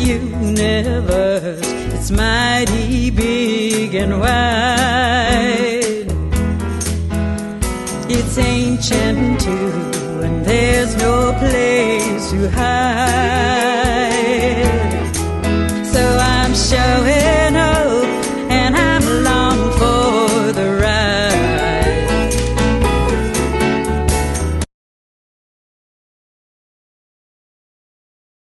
universe. It's mighty big and wide. It's ancient too, and there's no place to hide.